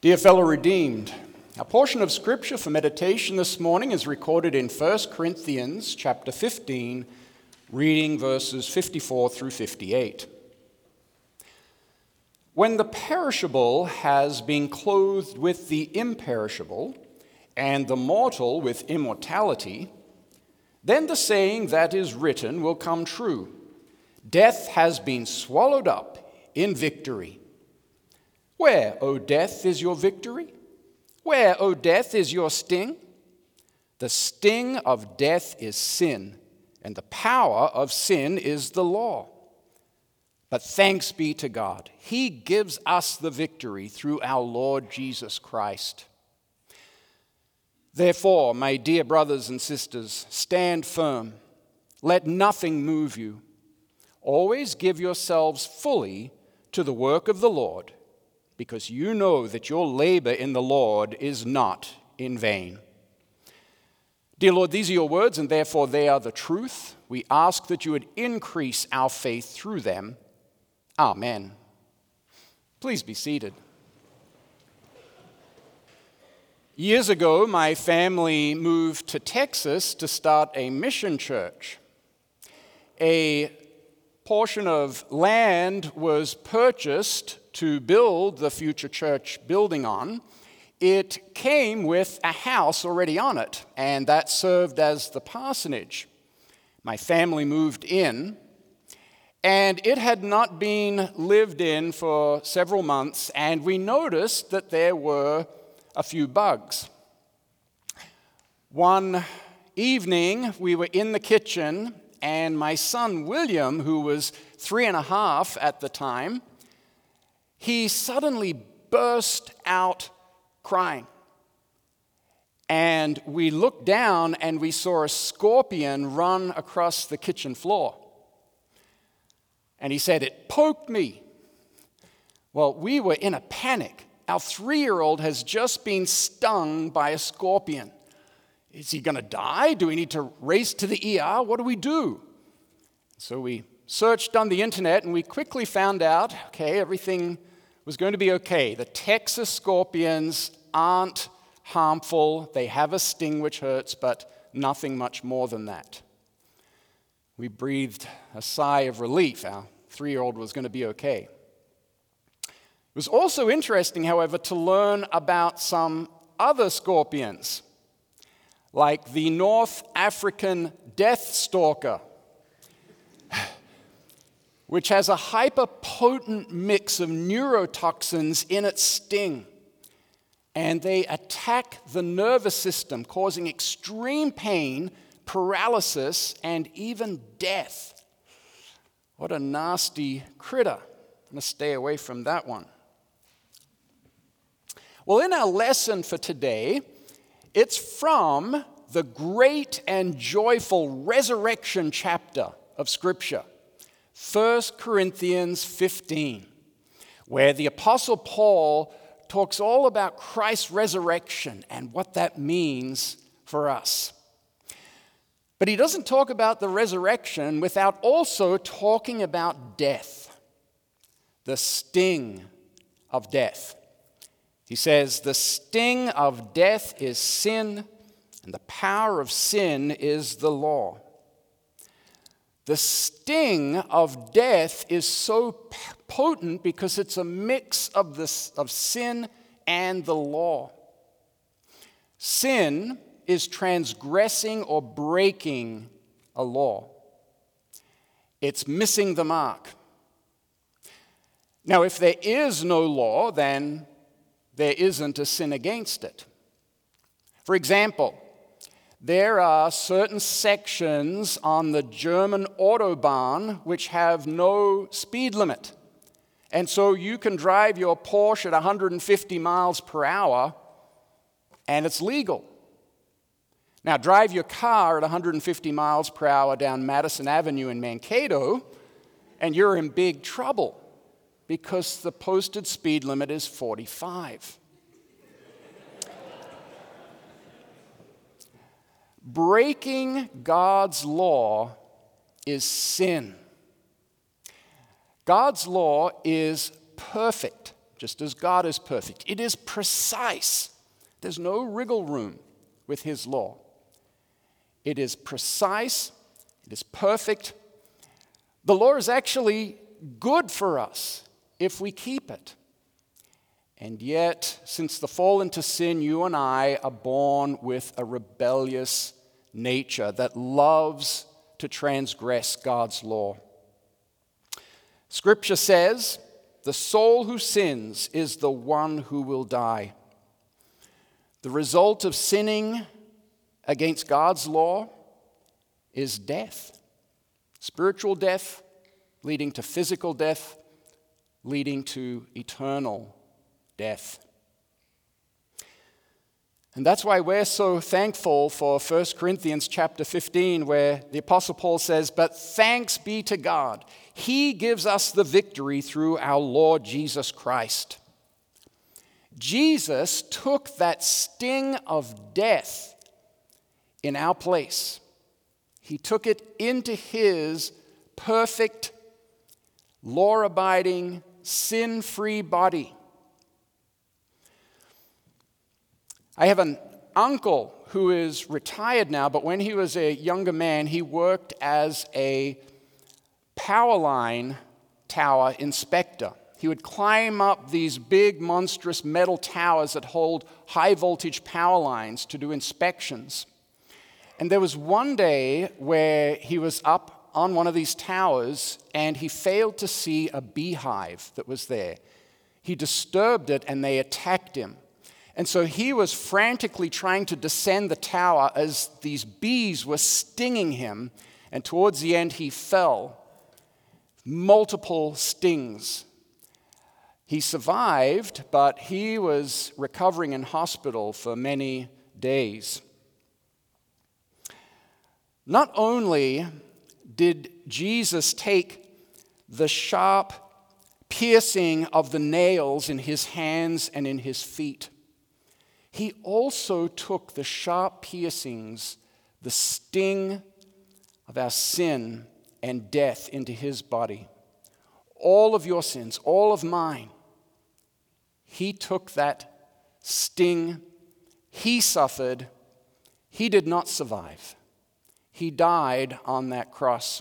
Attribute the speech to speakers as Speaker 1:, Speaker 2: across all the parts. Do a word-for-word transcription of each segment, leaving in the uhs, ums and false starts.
Speaker 1: Dear fellow redeemed, a portion of scripture for meditation this morning is recorded in First Corinthians chapter fifteen, reading verses fifty-four through fifty-eight. When the perishable has been clothed with the imperishable, and the mortal with immortality, then the saying that is written will come true. Death has been swallowed up in victory. Where, O death, is your victory? Where, O death, is your sting? The sting of death is sin, and the power of sin is the law. But thanks be to God, He gives us the victory through our Lord Jesus Christ. Therefore, my dear brothers and sisters, stand firm. Let nothing move you. Always give yourselves fully to the work of the Lord, because you know that your labor in the Lord is not in vain. Dear Lord, these are your words, and therefore they are the truth. We ask that you would increase our faith through them. Amen. Please be seated. Years ago, my family moved to Texas to start a mission church. A portion of land was purchased to build the future church building on. It came with a house already on it, and that served as the parsonage. My family moved in, and it had not been lived in for several months, and we noticed that there were a few bugs. One evening, we were in the kitchen, and my son William, who was three and a half at the time, he suddenly burst out crying. And we looked down and we saw a scorpion run across the kitchen floor. And he said, "It poked me." Well, we were in a panic. Our three-year-old has just been stung by a scorpion. Is he going to die? Do we need to race to the E R? What do we do? So we searched on the internet and we quickly found out, okay, everything was going to be okay. The Texas scorpions aren't harmful. They have a sting which hurts, but nothing much more than that. We breathed a sigh of relief. Our three-year-old was going to be okay. It was also interesting, however, to learn about some other scorpions, like the North African death stalker, which has a hyperpotent mix of neurotoxins in its sting. And they attack the nervous system, causing extreme pain, paralysis, and even death. What a nasty critter. I'm going to stay away from that one. Well, in our lesson for today, it's from the great and joyful resurrection chapter of Scripture, First Corinthians fifteen, where the Apostle Paul talks all about Christ's resurrection and what that means for us. But he doesn't talk about the resurrection without also talking about death, the sting of death. He says, "The sting of death is sin, and the power of sin is the law." The sting of death is so potent because it's a mix of, this, of sin and the law. Sin is transgressing or breaking a law. It's missing the mark. Now, if there is no law, then there isn't a sin against it. For example, there are certain sections on the German Autobahn which have no speed limit. And so you can drive your Porsche at one hundred fifty miles per hour, and it's legal. Now, drive your car at one hundred fifty miles per hour down Madison Avenue in Mankato, and you're in big trouble because the posted speed limit is forty-five. Breaking God's law is sin. God's law is perfect, just as God is perfect. It is precise. There's no wriggle room with his law. It is precise. It is perfect. The law is actually good for us if we keep it. And yet, since the fall into sin, you and I are born with a rebellious nature that loves to transgress God's law. Scripture says, the soul who sins is the one who will die. The result of sinning against God's law is death. Spiritual death, leading to physical death, leading to eternal death. And that's why we're so thankful for First Corinthians chapter fifteen, where the Apostle Paul says, "But thanks be to God, He gives us the victory through our Lord Jesus Christ." Jesus took that sting of death in our place. He took it into His perfect, law-abiding, sin-free body. I have an uncle who is retired now, but when he was a younger man, he worked as a power line tower inspector. He would climb up these big, monstrous metal towers that hold high-voltage power lines to do inspections. And there was one day where he was up on one of these towers, and he failed to see a beehive that was there. He disturbed it, and they attacked him. And so he was frantically trying to descend the tower as these bees were stinging him, and towards the end he fell. Multiple stings. He survived, but he was recovering in hospital for many days. Not only did Jesus take the sharp piercing of the nails in his hands and in his feet, he also took the sharp piercings, the sting of our sin and death into his body. All of your sins, all of mine. He took that sting. He suffered. He did not survive. He died on that cross.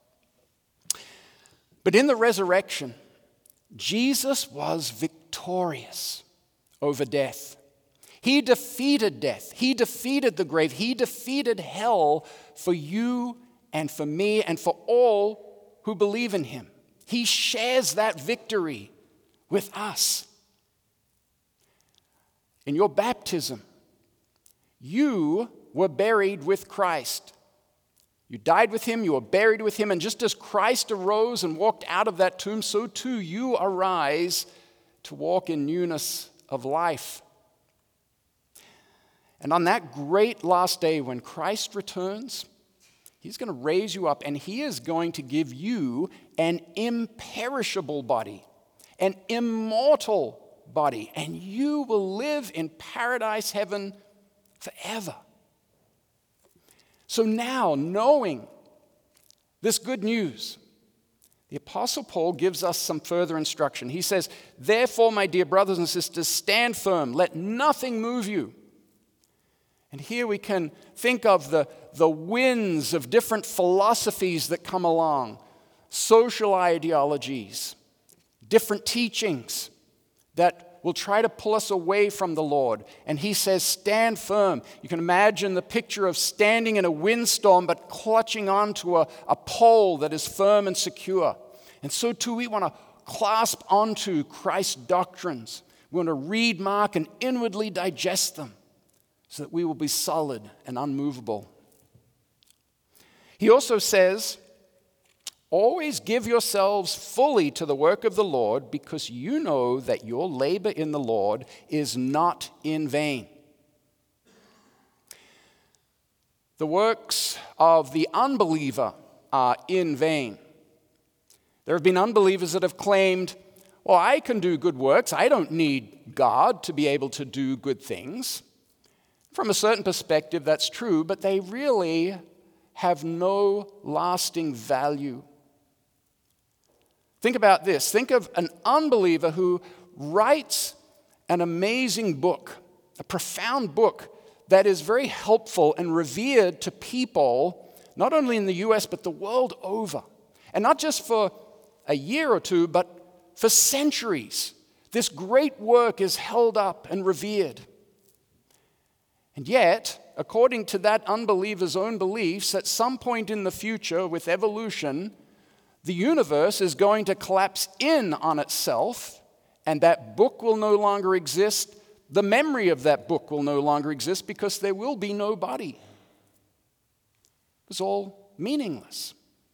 Speaker 1: But in the resurrection, Jesus was victorious over death. He defeated death. He defeated the grave. He defeated hell for you and for me and for all who believe in him. He shares that victory with us. In your baptism, you were buried with Christ. You died with him, you were buried with him, and just as Christ arose and walked out of that tomb, so too you arise to walk in newness of life. And on that great last day when Christ returns, he's going to raise you up, and he is going to give you an imperishable body, an immortal body, and you will live in paradise heaven forever. So now, knowing this good news, the Apostle Paul gives us some further instruction. He says, "Therefore, my dear brothers and sisters, stand firm. Let nothing move you." And here we can think of the, the winds of different philosophies that come along, social ideologies, different teachings that will try to pull us away from the Lord. And he says, stand firm. You can imagine the picture of standing in a windstorm but clutching onto a, a pole that is firm and secure. And so too we want to clasp onto Christ's doctrines. We want to read, mark, and inwardly digest them, so that we will be solid and unmovable. He also says, always give yourselves fully to the work of the Lord, because you know that your labor in the Lord is not in vain. The works of the unbeliever are in vain. There have been unbelievers that have claimed, well, I can do good works. I don't need God to be able to do good things. From a certain perspective, that's true, but they really have no lasting value. Think about this. Think of an unbeliever who writes an amazing book, a profound book that is very helpful and revered to people, not only in the U S, but the world over. And not just for a year or two, but for centuries. This great work is held up and revered. And yet, according to that unbeliever's own beliefs, at some point in the future with evolution, the universe is going to collapse in on itself, and that book will no longer exist. The memory of that book will no longer exist because there will be no body. It's all meaningless.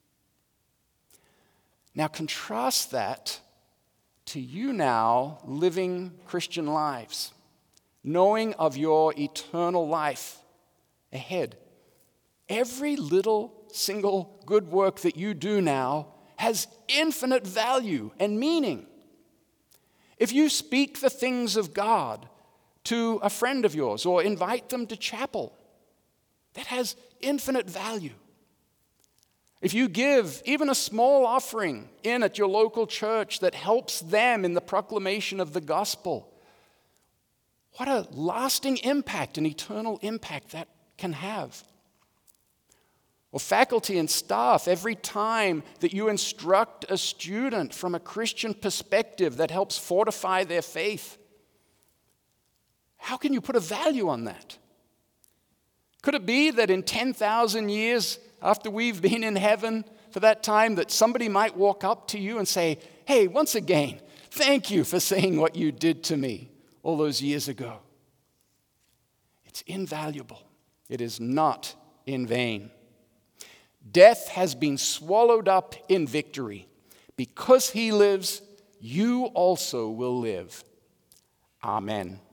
Speaker 1: Now contrast that to you now living Christian lives, knowing of your eternal life ahead. Every little single good work that you do now has infinite value and meaning. If you speak the things of God to a friend of yours or invite them to chapel, that has infinite value. If you give even a small offering in at your local church that helps them in the proclamation of the gospel, what a lasting impact, an eternal impact that can have. Or faculty and staff, every time that you instruct a student from a Christian perspective that helps fortify their faith, how can you put a value on that? Could it be that in ten thousand years after we've been in heaven for that time, that somebody might walk up to you and say, hey, once again, thank you for saying what you did to me all those years ago? It's invaluable. It is not in vain. Death has been swallowed up in victory. Because he lives, you also will live. Amen.